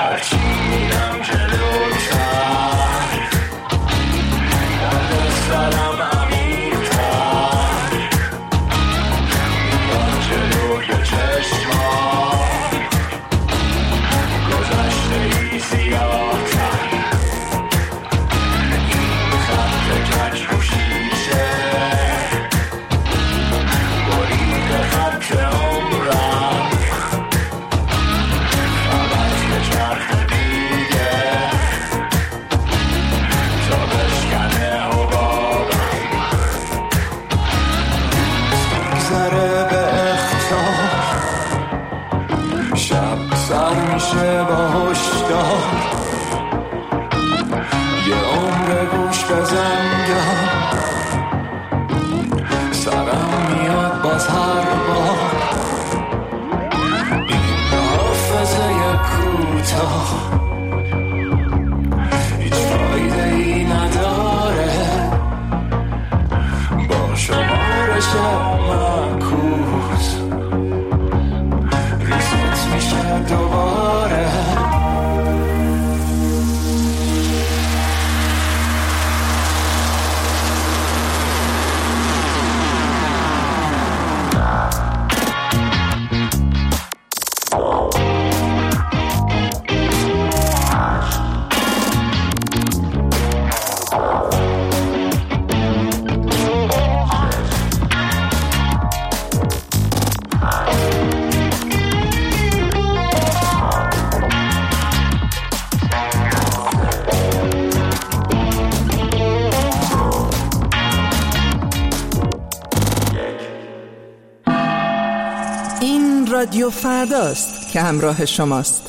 رادیو فرداست که همراه شماست.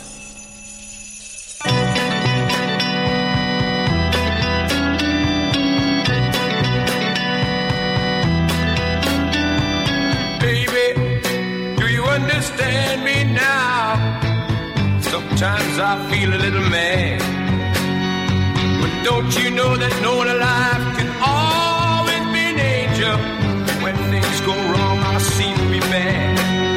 Baby, do you understand me now? Sometimes I feel a little mad, but don't you know that no one alive can always be an angel? When things go wrong, I seem to be bad.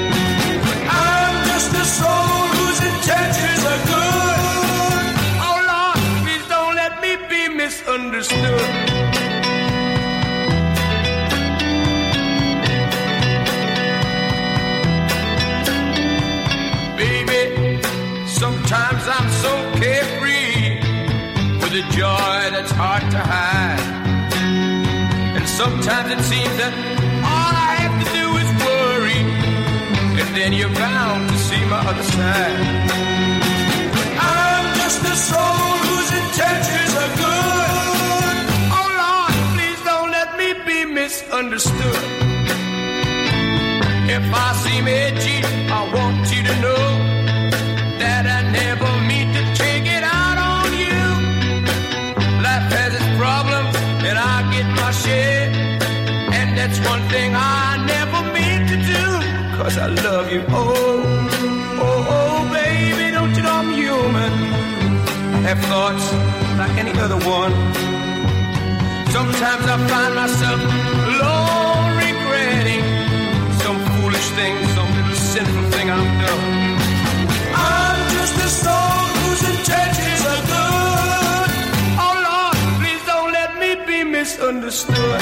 The soul whose intentions are good. Oh Lord, please don't let me be misunderstood. Baby, sometimes I'm so carefree with a joy that's hard to hide. And sometimes it seems that all I have to do is worry, and then you're bound to see my other side. But I'm just a soul whose intentions are good. Oh Lord, please don't let me be misunderstood. If I seem edgy, I want you to know that I never mean to take it out on you. Life has its problems and I get my share, and that's one thing I never mean to do. 'Cause I love you, oh, oh, oh, baby, don't you know I'm human? Have thoughts like any other one. Sometimes I find myself alone regretting some foolish thing, some little sinful thing I've done. I'm just a soul whose intentions are good. Oh Lord, please don't let me be misunderstood.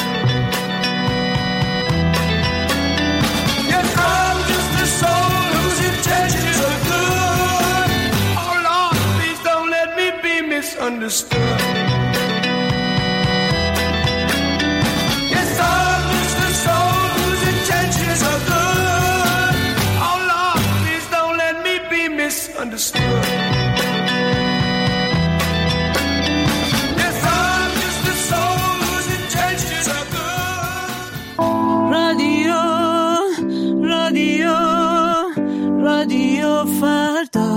I'm just a soul whose intentions are good. Oh Lord, please don't let me be misunderstood. Yes, I'm just a soul whose intentions are good. Oh Lord, please don't let me be misunderstood. Yes, I'm just a soul whose intentions are good. رادیو فردا.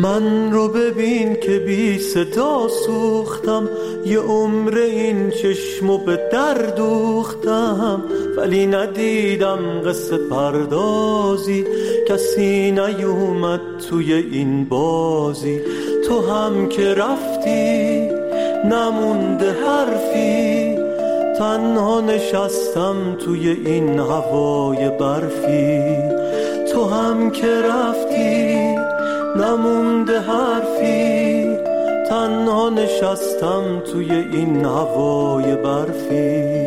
من رو ببین که بی صدا سوختم، یه عمر این چشمو به در دوختم، ولی ندیدم قصه پردازی، کسی نیومد توی این بازی. تو هم که رفتی نمونده حرفی، تنها نشستم توی این هوای برفی. تو هم که رفتی نمونده حرفی، تنها نشستم توی این هوای برفی.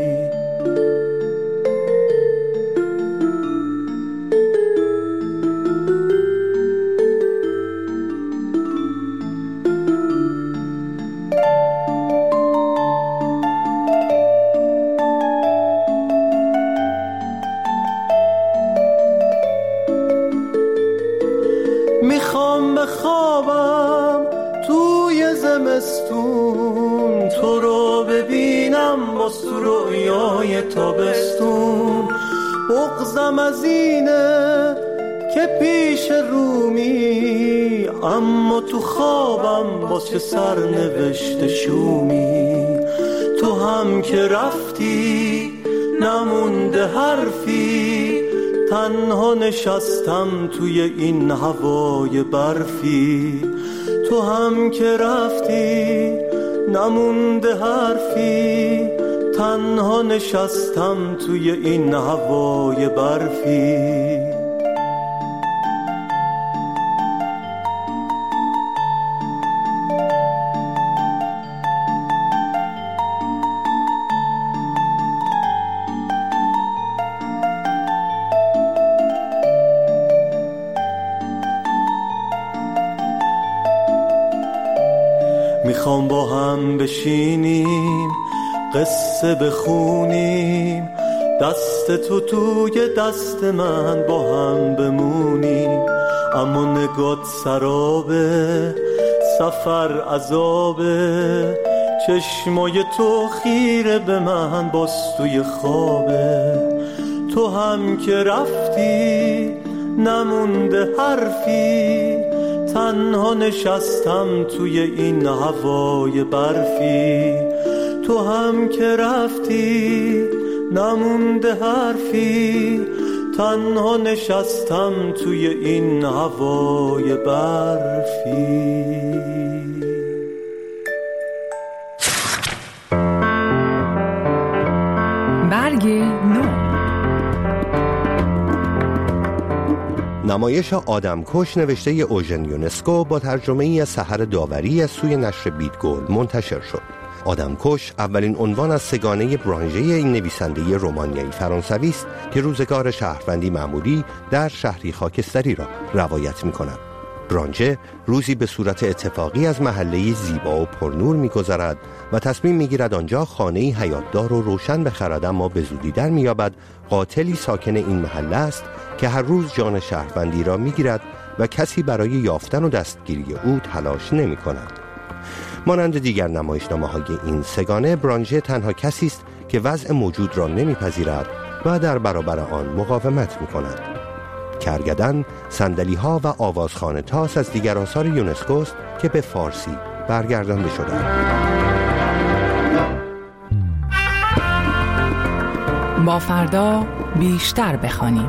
میخوام بخوابم توی زمستون، تو رو ببینم واسه رویای تابستون. بغضم از اینه که پیش رومی، اما تو خوابم واسه سرنوشت شومی. تو هم که رفتی نمونده حرفی، تنها نشستم توی این هوای برفی. تو هم که رفتی نمونده حرفی، تنها نشستم توی این هوای برفی. میخوام با هم بشینیم قصه بخونیم، دست تو توی دست من با هم بمونیم. اما نگات سرابه، سفر عذابه، چشمای تو خیره به من باز توی خوابه. تو هم که رفتی نمونده حرفی، تنها نشستم توی این هوای برفی. تو هم که رفتی نمونده حرفی، تنها نشستم توی این هوای برفی. برگ نو. نمایش آدمکش نوشته اوژن یونسکو با ترجمه ای از سحر داوری از سوی نشر بیدگل منتشر شد. آدمکش اولین عنوان از سگانه برانژه این نویسنده رومانیایی فرانسوی است که روزگار شهروندی معمولی در شهری خاکستری را روایت می‌کند. برانژه روزی به صورت اتفاقی از محله زیبا و پرنور می‌گذرد و تصمیم می‌گیرد آنجا خانه‌ای حیاتدار و روشن بخرد، اما به زودی در می‌یابد قاتلی ساکن این محله است که هر روز جان شهروندی را می‌گیرد و کسی برای یافتن و دستگیری او تلاش نمی‌کند. مانند دیگر نمایشنامه‌های این سگانه، برانژه تنها کسی است که وضع موجود را نمی‌پذیرد و در برابر آن مقاومت می‌کند. کرگدن، صندلی‌ها و آوازخانه تاس از دیگر آثار یونسکو است که به فارسی برگردانده شده‌اند. با فردا بیشتر بخوانیم.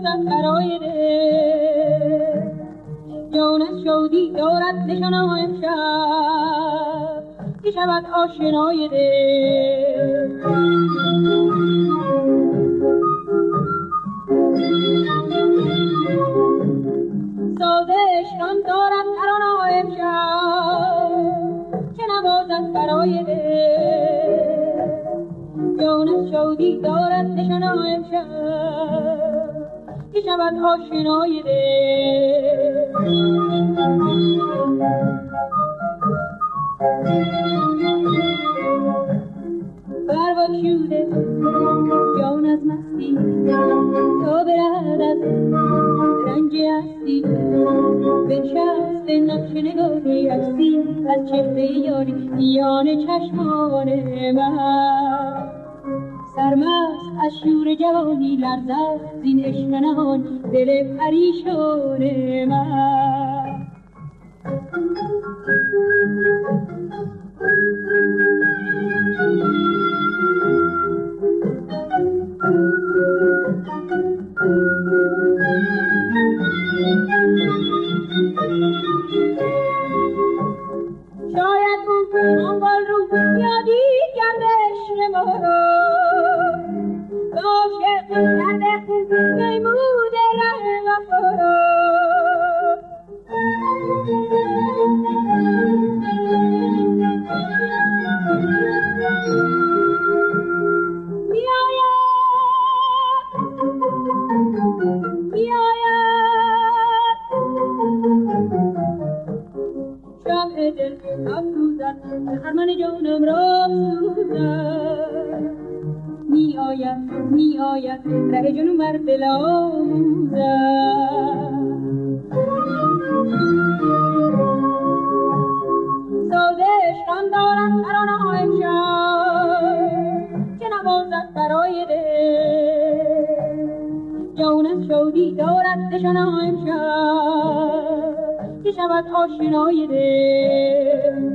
نوازد برای دل جانش شادی دارد نشانه امشب که شود آشنای دل سازش ران دارد ترانه امشب که نوازد برای دل جانش شادی دارد نشانه امشب که شود آشنای دل برباشوده جان از مستی تا برهد از رنج هستی بنشست نقش نگاهی عکسی از چهره یاری میان چشمان من سرمست از شور جوانی لرزد زین عشق نهان دل پریشان من شاید اون آنگال رو یادی کرده عشق ما رو عاشق کرده خون میمود ره وفا رو خرمن جانم را سوزد می آید ره جنون بر دل آموزد سازش ران دارد ترانه ها امشب که نوازد برای دل جانت شادی دارد نشانه ها امشب که شود آشنای دل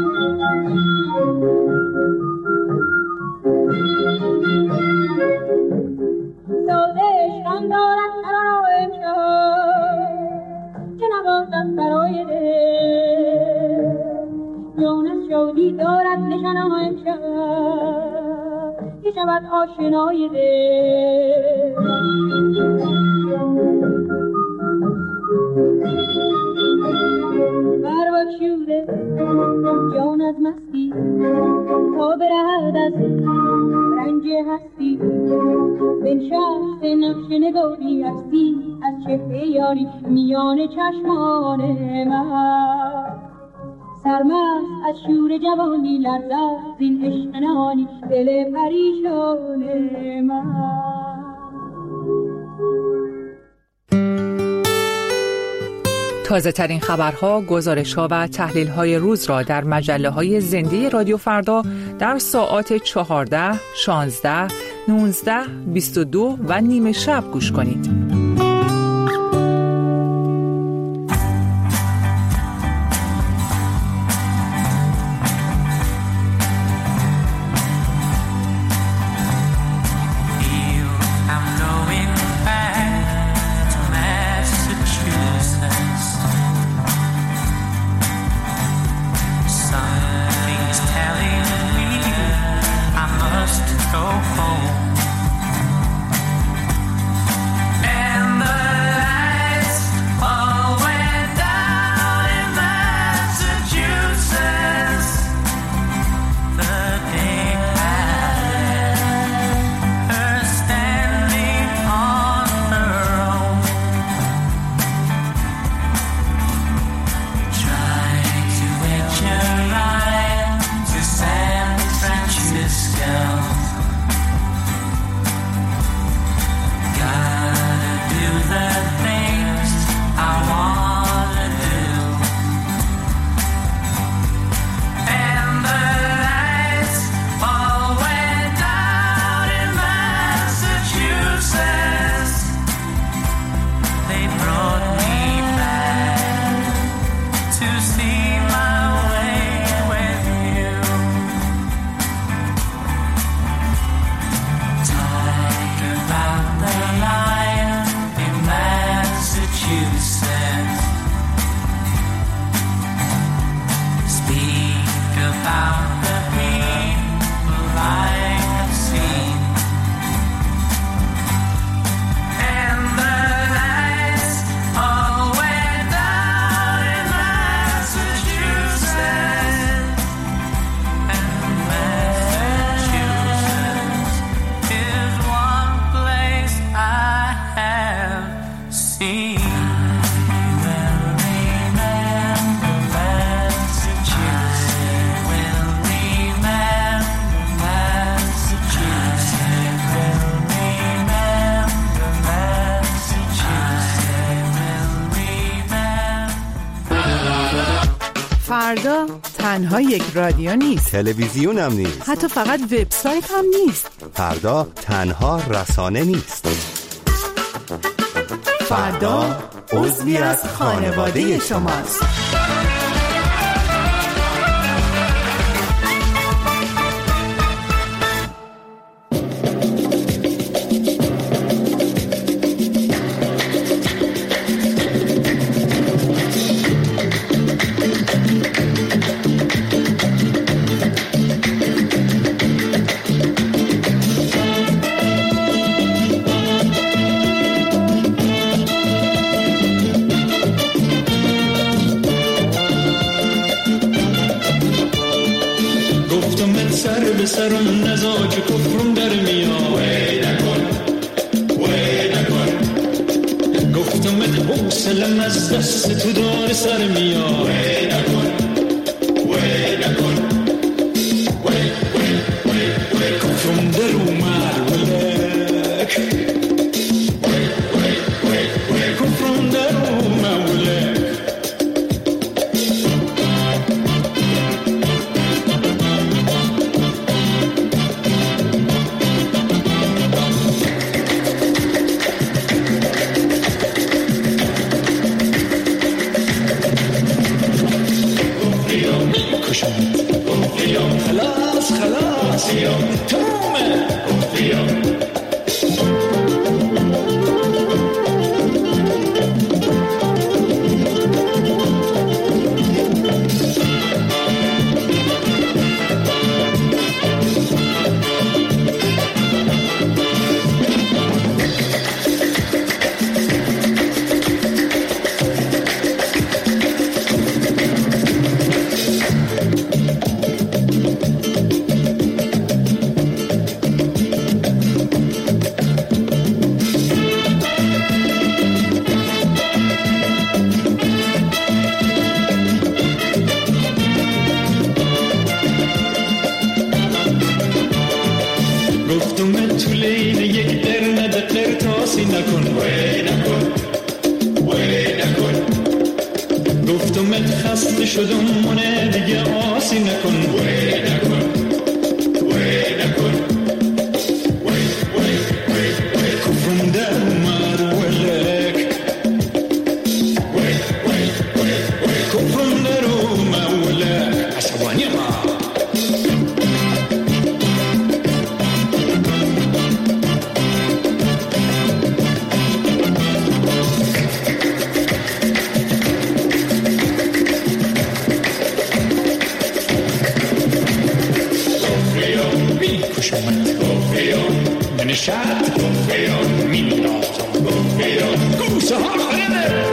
سازش ران دارد ترانه ها امشب که نوازد برای دل جانت شادی دارد نشانه ها امشب که شود آشنای دل برباشوده جان از مستی تا برهد از رنج هستی بنشست نقش نگاهی عکسی از چهره یاری میان چشمان من سرمست از شور جوانی لرزد زین عشق نهانی دل پریشان من تازه ترین خبرها، گزارش‌ها و تحلیل‌های روز را در مجله‌های زنده رادیو فردا در ساعات 14، 16، 19، 22 و نیم شب گوش کنید. Go home. And فردا تنها یک رادیو نیست، تلویزیون هم نیست، حتی فقط وبسایت هم نیست. فردا تنها رسانه نیست. فردا عضوی از خانواده شماست. سرم نزا که کفرم در میاد، وی نکن وی نکن. گفتمت حوصلم از دست تو دار سر میاد، وی نکن وی نکن. وی وی وی وی کفرم در اومد ولک، وی وی وی وی کفرم در اومد ولک. خلاص خلاص يوم تومه يوم شدم مونه دیگه آسی نکن، وی نکن وی نکن. وی وی وی وی کفرم در اومد ولک، وی وی وی وی کفرم در اومد ولک. عصبانی ما نشد گفیان میندازم گفیان گوسه ها خرده.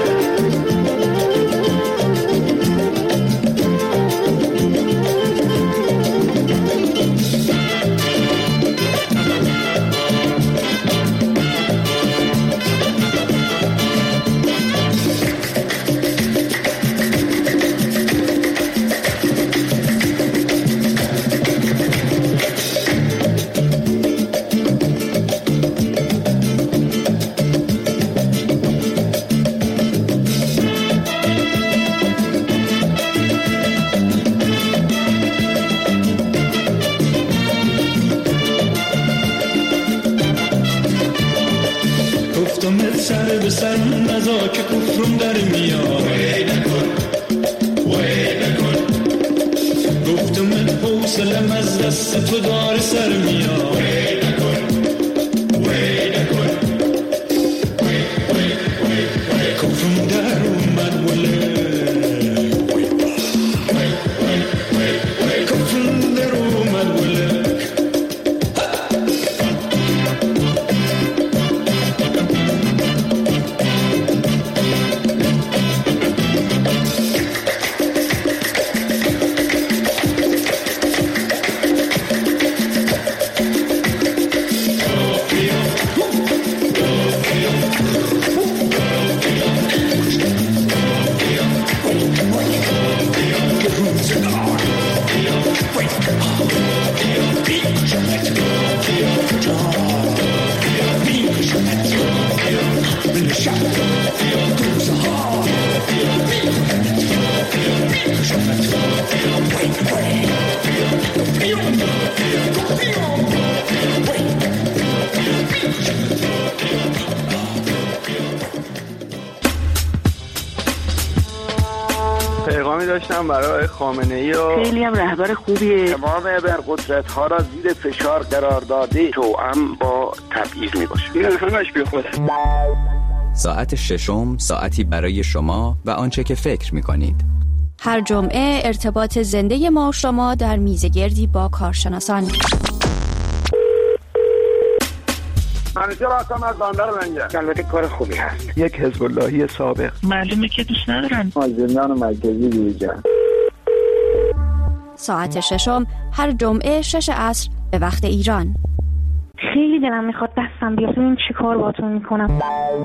سر به سر نزا که کفرم در میاد، وی نکن وی نکن. گفتمت حوصلم از دست تو دار سر میاد، وی نکن وی نکن. وی وی وی وی کفرم در اومد ولک، وی وی وی وی کفرم در اومد ولک. Shut پیغامی داشتم برای خامنه‌ای و خیلی هم رهبر خوبیه. تمام ابرقدرت‌ها را زیر فشار قرار داده، توأم با تبعیض میباشه. این همش بیخوده. ساعت ششم، ساعتی برای شما و آنچه که فکر می‌کنید. هر جمعه ارتباط زنده ما و شما در میزگردی با کارشناسان. منیجر هستم از بندر منگه. البته کار خوبی هست. یک حزب اللهی سابق. معلومه که دوست ندارن. از زندان مرکزی بیرون. ساعت ششم هر جمعه 6 عصر به وقت ایران. خیلی دلم میخواد دستم بیاد. این چی کار باتون میکنم؟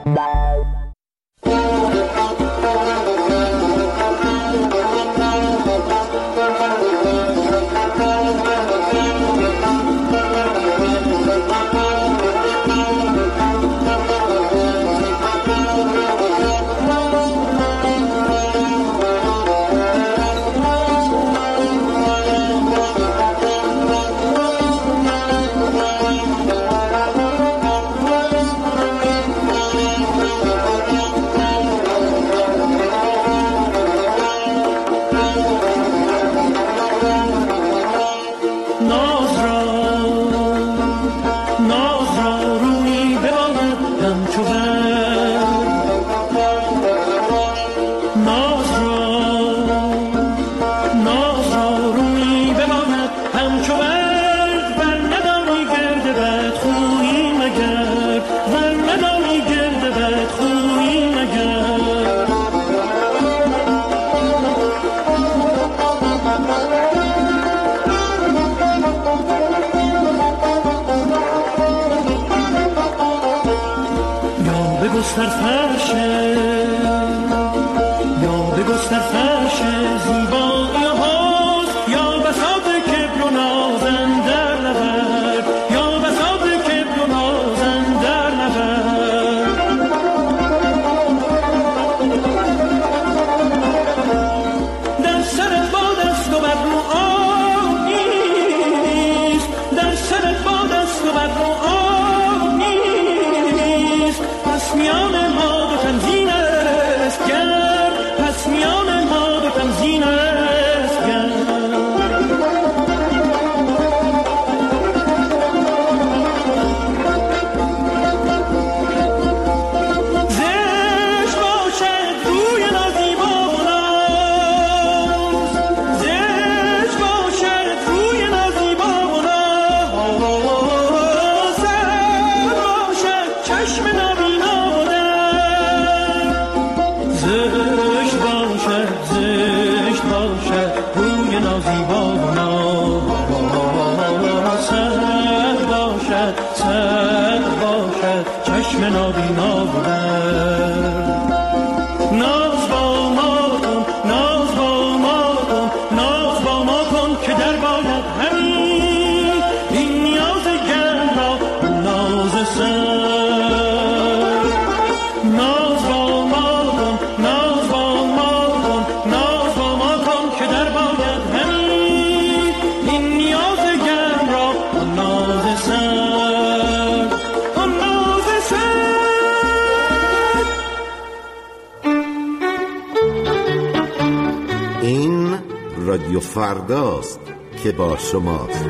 رادیو فرداست که با شماست.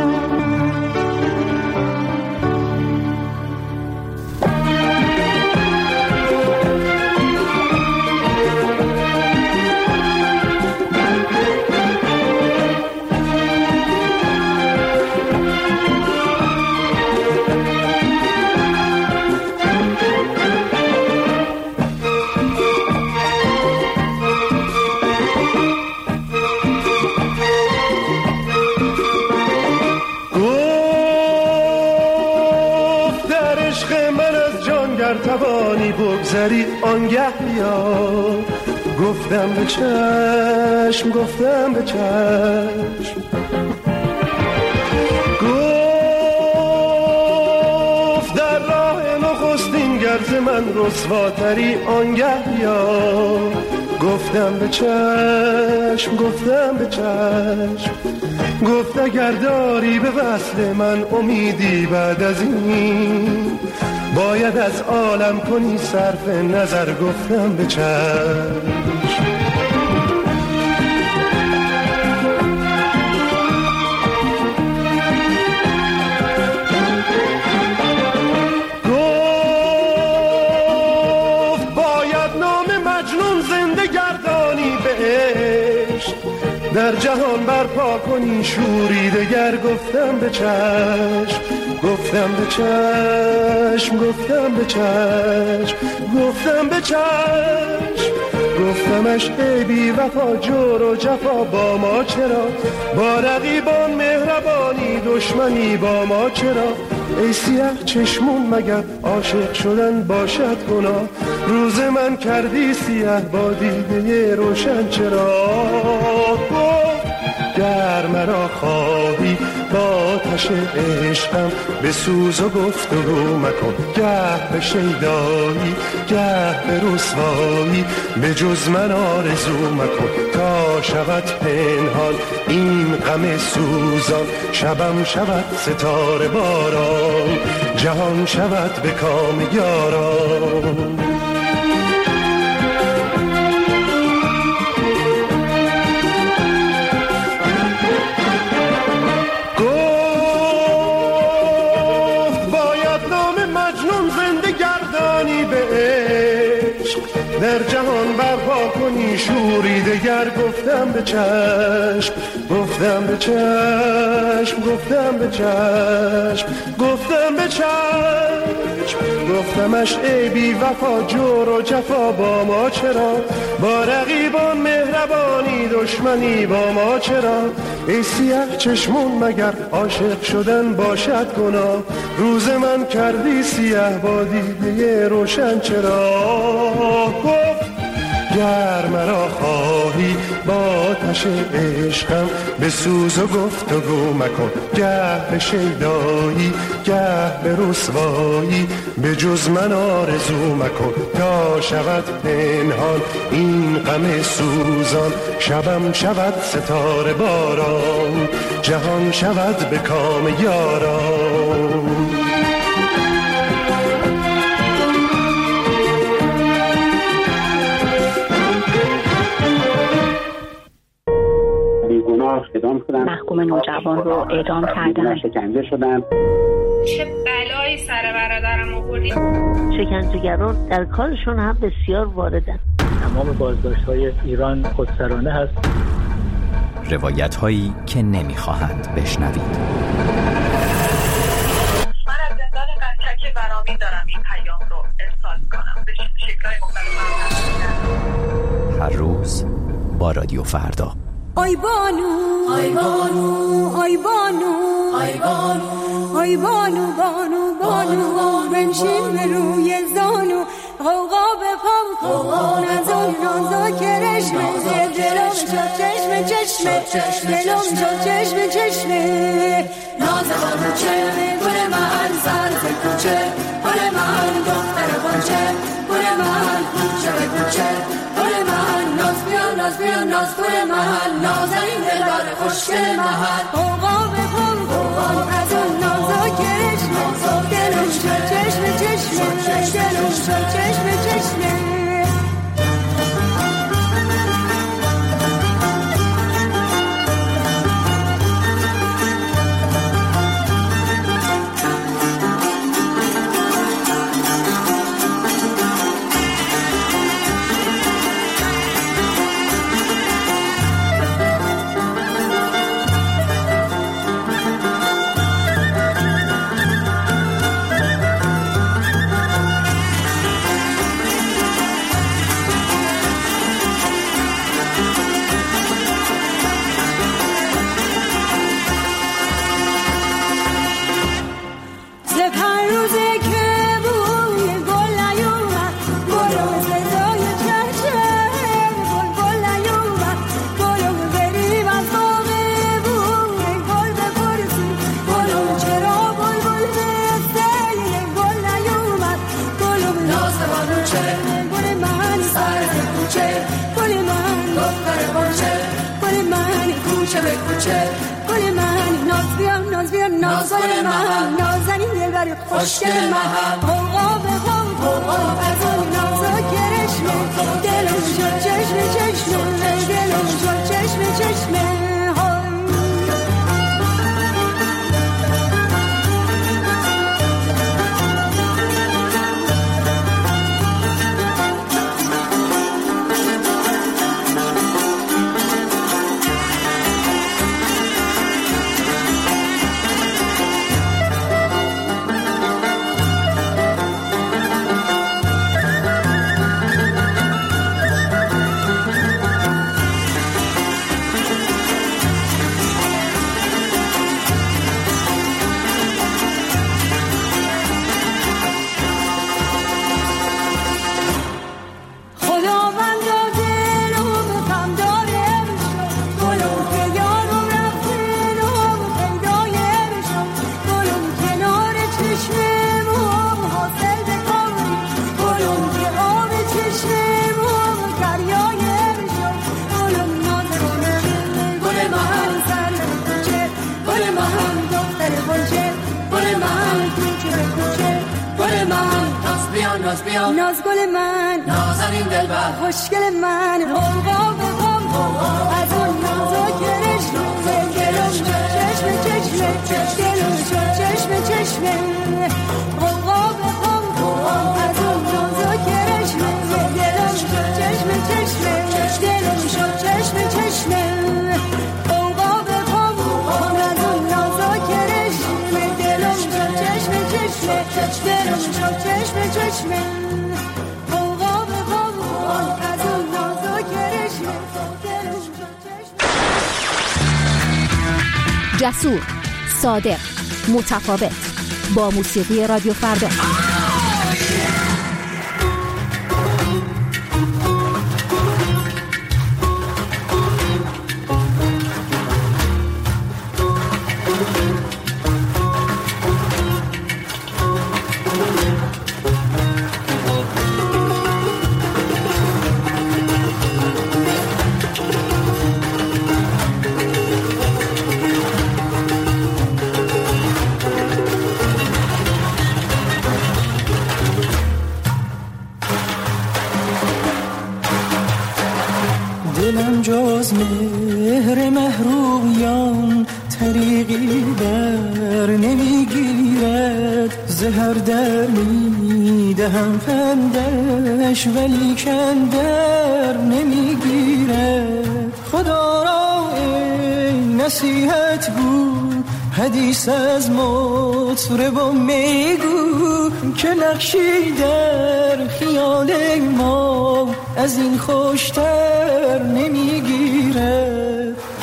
بگذری آنگه بیا، گفتم به چشم، گفتم به چشم، گفت در راه نخستین گرز من رسواتری آنگه بیا، گفتم به چشم، گفتم به چشم، گفت اگر داری به وصل من امیدی بعد از این باید از عالم کنی صرف نظر، گفتم به چشم. در جهان برپا کنی شوری دگر. گفتم به چشم، گفتم به چشم، گفتم به چشم، گفتم به چشم، گفتمش ای بی وفا جور و جفا با ما چرا؟ با رقیبان مهربانی دشمنی با ما چرا؟ ای سیاه چشمون مگر عاشق شدن باشد گناه؟ روز من کردی سیاه با دیده روشن چرا؟ گر مرا خواهی با آتش عشقم به سوز و گفتگو مکن. گه به شیدایی گه به رسوایی به جز من آرزو مکن. تا شود پنهان این غم سوزان، شبم شود ستاره باران، جهان شود به کام یاران. در جهان برپا کنی شوری دگر. گفتم به چشم، گفتم به چشم، گفتم به چشم، گفتم به چشم، گفتمش ای بی وفا جور و جفا با ما چرا؟ با رقیبان مهربانی دشمنی با ما چرا؟ ای سیاه چشمون مگر عاشق شدن باشد گناه؟ روز من کردی سیاه با دیده روشن چرا؟ گر مرا خواهی با آتش عشقم به سوز و گفتگو مکن. گه به شیدایی گه به رسوایی به جز من آرزو مکن. تا شود پنهان این غم سوزان، شبم شود ستاره باران، جهان شود به کام یاران. محکوم نوجوان رو اعدام کردن. شکنجه شدن. چه بلایی سر برادرم آوردی؟ شکنجهگران در کارشون هم بسیار واردن. تمام بازداشت‌های ایران خودسرانه هست. روایت‌هایی که نمی‌خواهند بشنوید. من از زندان قنچک برامین دارم این پیام رو ارسال کنم به شکل‌های مختلف. هر روز با رادیو فردا. آی بانو، آی بانو، آی بانو، آی بانو، آی بانو، بانو، بانو، بنشین به روی زانو، غوغا به پام کن از اون نازا کرشمه، دلم شد چشم چشمه، دلم شد چشم چشمه. ناز بانو چه گل من سر ز کوچه، گل من دختر بانچه، گل من کوچه به کوچه، گل من ناز بیان ناز بیان ناز گل من، نازنین دلبر خوشگل من. غوغا به پام کن از اون نازا کرشمه، دلم شد چشم چشمه، دلم شد چشم چشمه. خوشگل من غوغا به غم غوغا از اون نازا کرشمه، دلم شد چشم چشمه، دلم شد چشم چشمه. ناز بیا ناز گل من نازنین دلبر خوشگل من غوغا به غم از اون نازکش دلم چشم دلم چشم غوغا به غم از اون نازکش دلم چشم دلم چشم غوغا به غم از اون نازکش دلم چشم دلم چشم غوغا به غم از اون نازکش دلم جسور، صادق، متفاوت، با موسیقی رادیو فردا. دلم جز مهر محرویان طریقی در نمیگیرد، زهر در میدهم پندش ولی کندر نمیگیرد. خدا را ای نصیحت گو حدیث از مطرب میگو که نقشی در خیال ما از این خوشتر نمیگیره.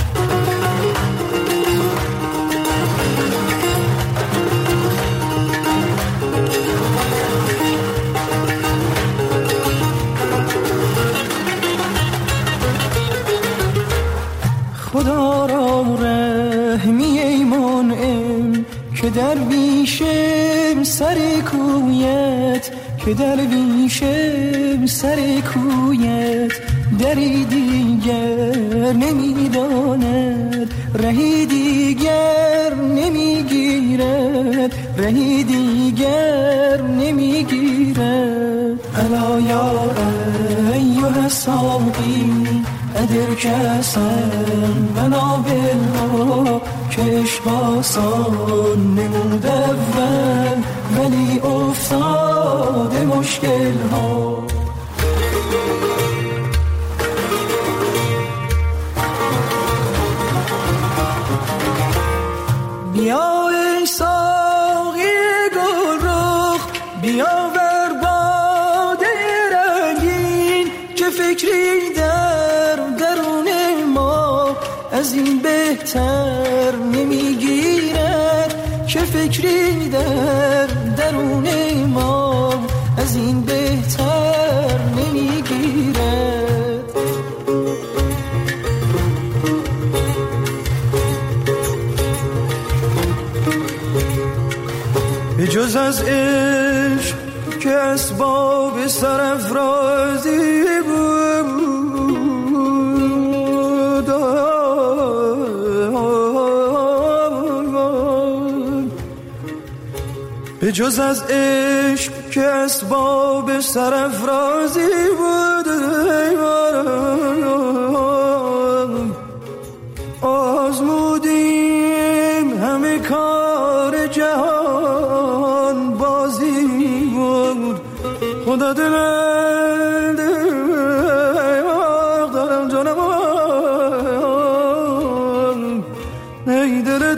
خدا را رحمی ای منعم که درویشم سر کویت، که درویشم سر کویت دری دیگر نمیداند، رهی دیگر نمیگیرد، رهی دیگر نمیگیرد. الا یا ایها ساقی ادر کسن بنا بالله که اشباسان نمود اول ولی افتاد مشکل ها. بیا ای ساقی گل رخ بیا بر باده رنگین که فکری در درون ما از این بهتر نمیگیرد، که فکری در درون ما از این بهتر نمیگیرد. به جز از عشق که اسباب سرافرازی بود، به جز از عشق که اسباب سرافرازی بود، آزمودیم همه کار جهان بازی بود. خدا دلم دارم جانم ای دل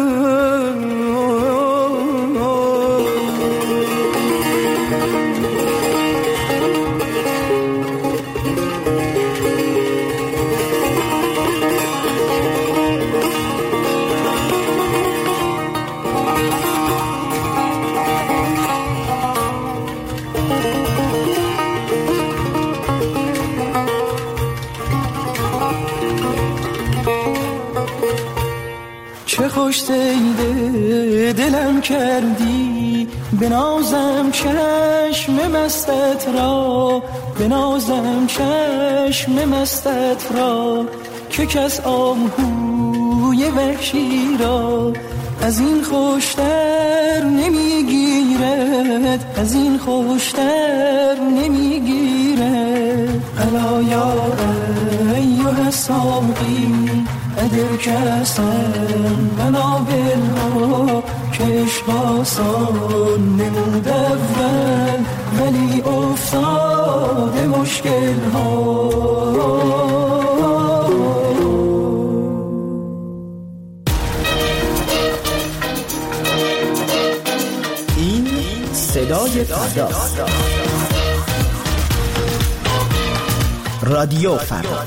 خوش دیده دلم کردی، بنازم چشم مستت را، بنازم چشم مستت را که کس آهوی وحشی را از این خوشتر نمیگیرد، از این خوشتر نمیگیرد. الا یا ایها ساقی ادر کسن منابلها کش باسان نمود اول ولی افتاد مشکل ها. این صدای فرداست. رادیو فردا.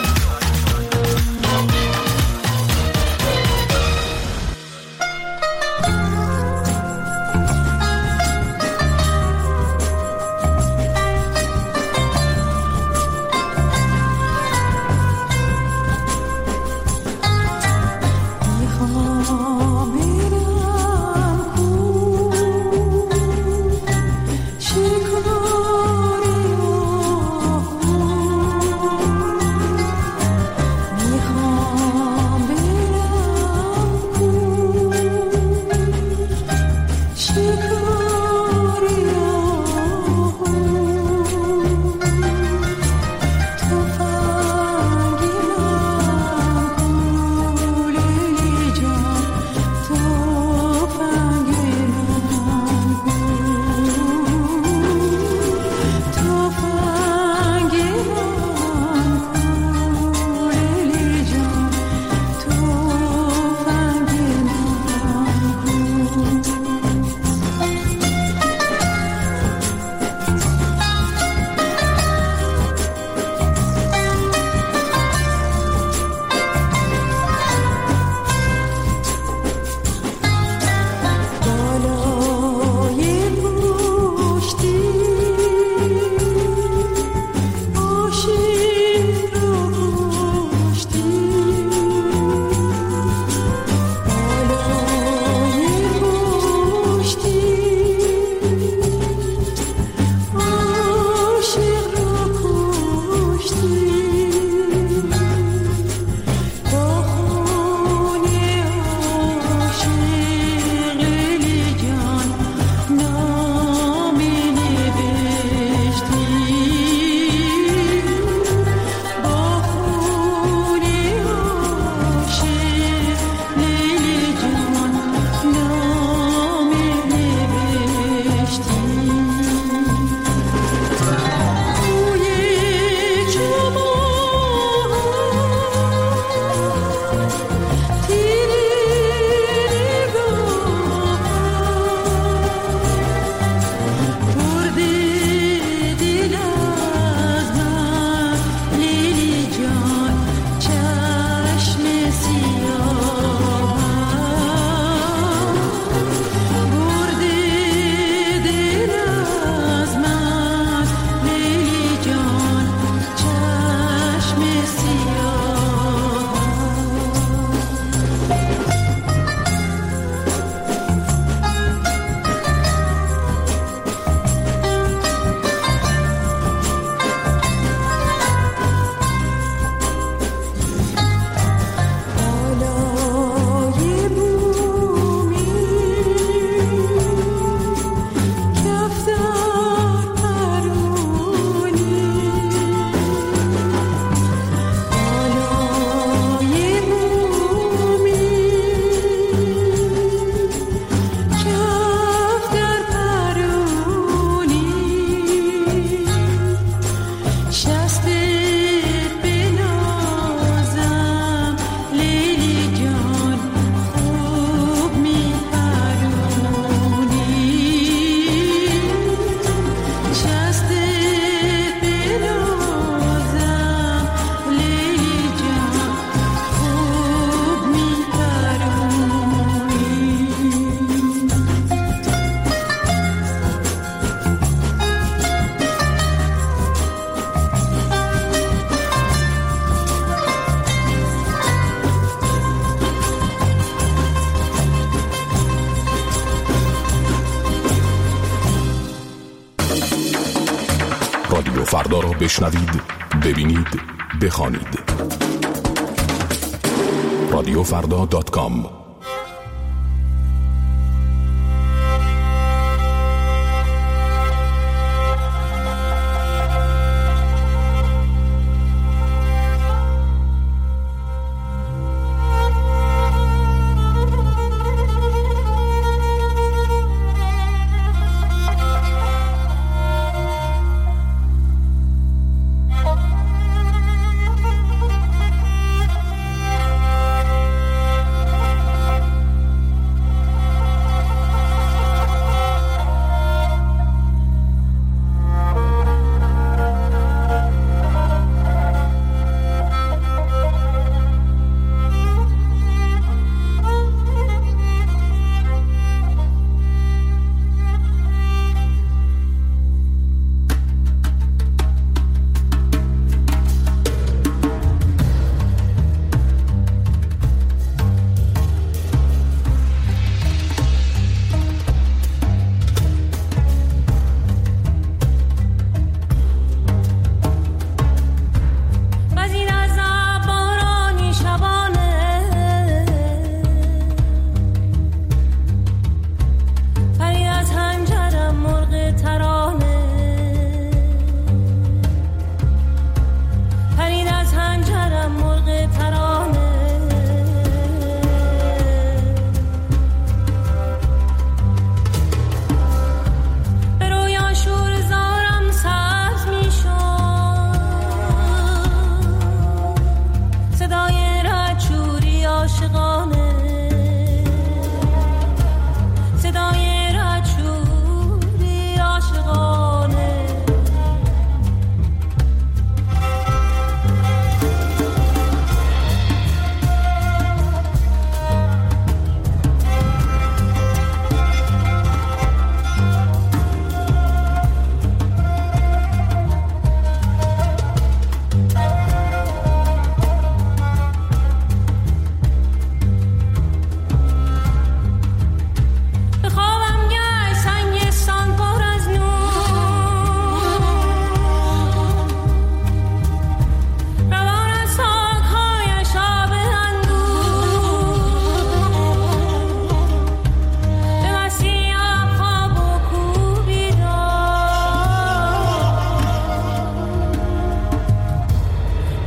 رادیو فردا را بشنوید، ببینید، بخوانید. رادیوفردا.com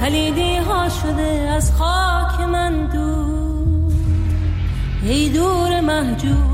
پلیدی ها شده از خاک من دور، ای دور محجوب.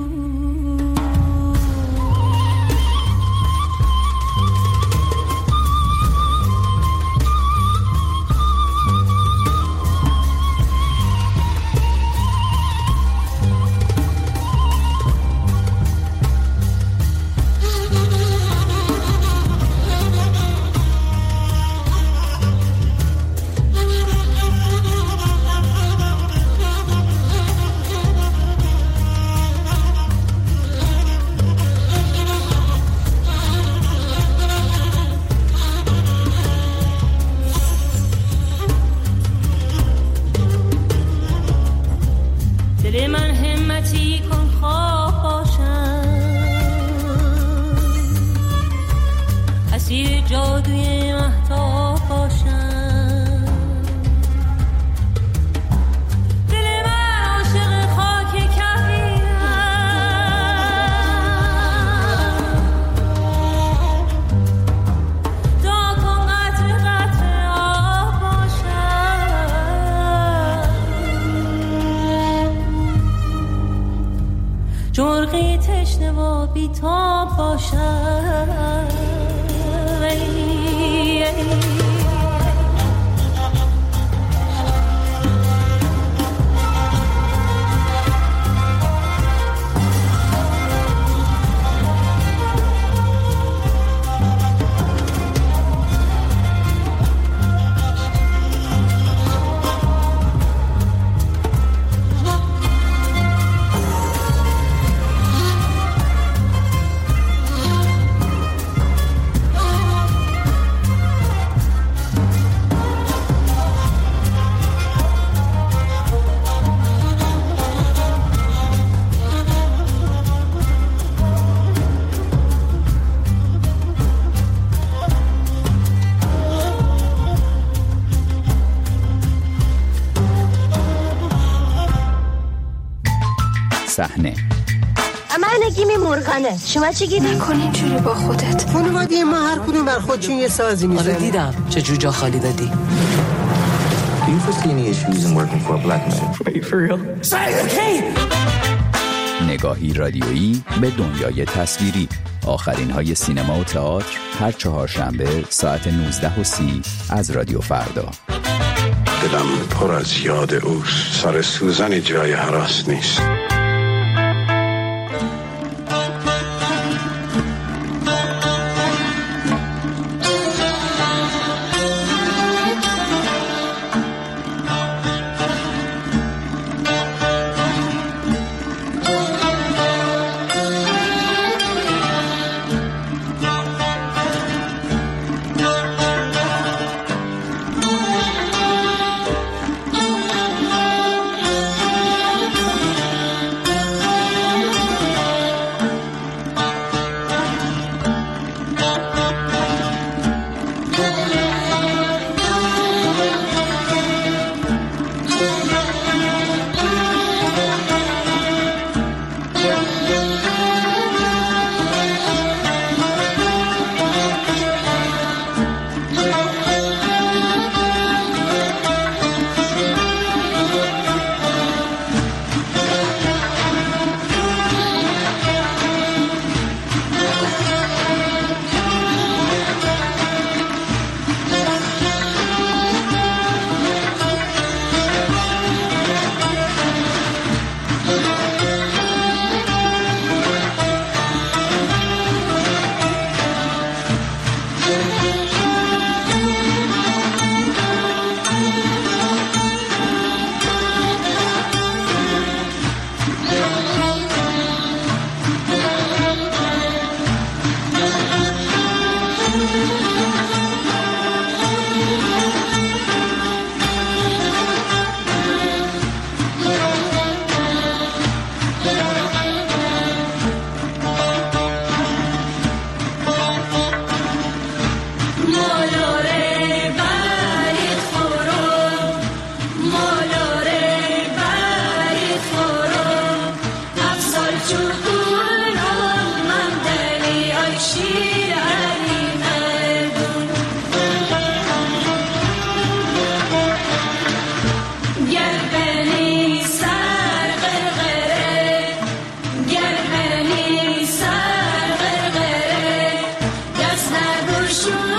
جرقی تشنه و بی‌تاب باشد. صحنه من گیمی مرغانه، شما چی گیمی؟ نکن اینجوری با خودت. خانواده ما هر کدوم بر خودشون یه سازی میزنه. آره دیدم چه جوجا خالی دادی. Do you foresee any issues in working for a black man? Wait, for real? نگاهی رادیویی به دنیای تصویری. آخرین های سینما و تئاتر هر چهارشنبه ساعت 19:30 از رادیو فردا. دلم پر از یاد اوست، سر سوزن جای هراس نیست. شد